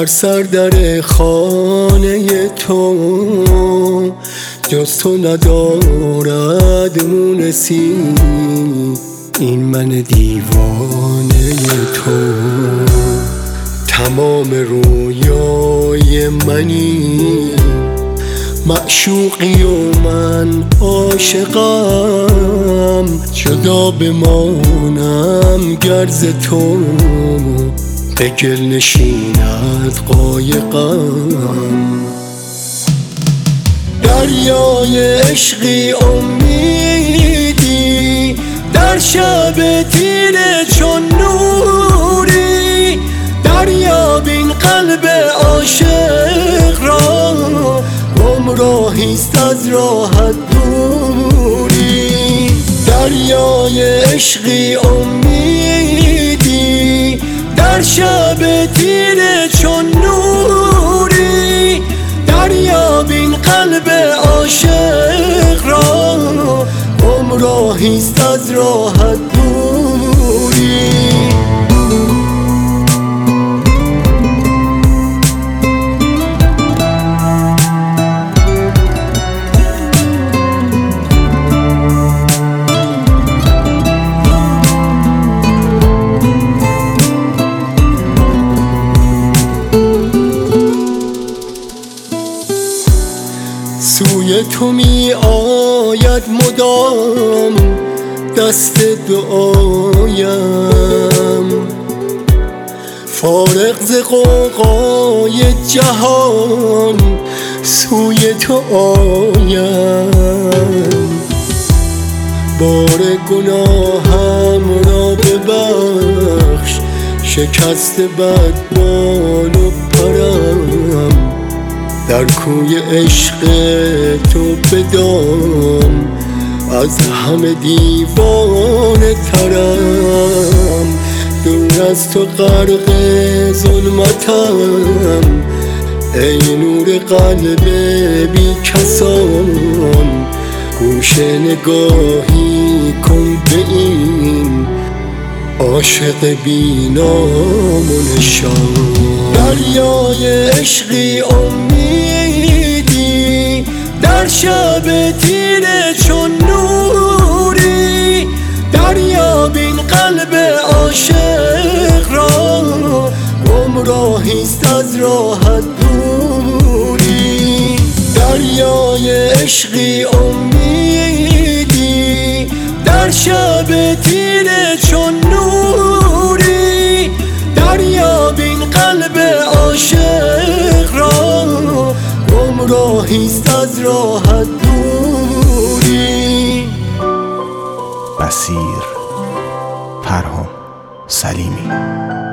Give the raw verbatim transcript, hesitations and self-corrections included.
بر سر در خانه تو جز تو ندارد مونسی، این من دیوانه تو. تمام رویای منی معشوقی و من عاشقم، جدا بمانم گر ز تو به گل نشیند قایقم. دریای عشقی امیدی در شب تیره چون نوری، دریا بین قلب عاشق را گمراهیست از راحت دوری. دریای عشقی امیدی در شب تیره چون نوری، دریا بین قلب عاشق را گمراهیست از راحت دوری. سوی تو می آید مدام دست دعایم، فارغ ز غوغای جهان سوی تو آیم. بار گناهم را ببخش، شکست بدبال و پرم، در کوی عشق تو بدام از همه دیوانه ترم. دور از تو غرق ظلمتم ای نور قلب بی کسان، گوش نگاهی کن به این عاشق بی نام و نشان. دریای عشقی امیدی در شب تیره چون نوری، دریا بین قلب عاشق را گمراهیست از راحت دوری. دریای عشقی امیدی در شب تیره چون نوری، دریا بین قلب عاشق را گمراهیست از راحت دوری. بصیر پرهام سلیمی.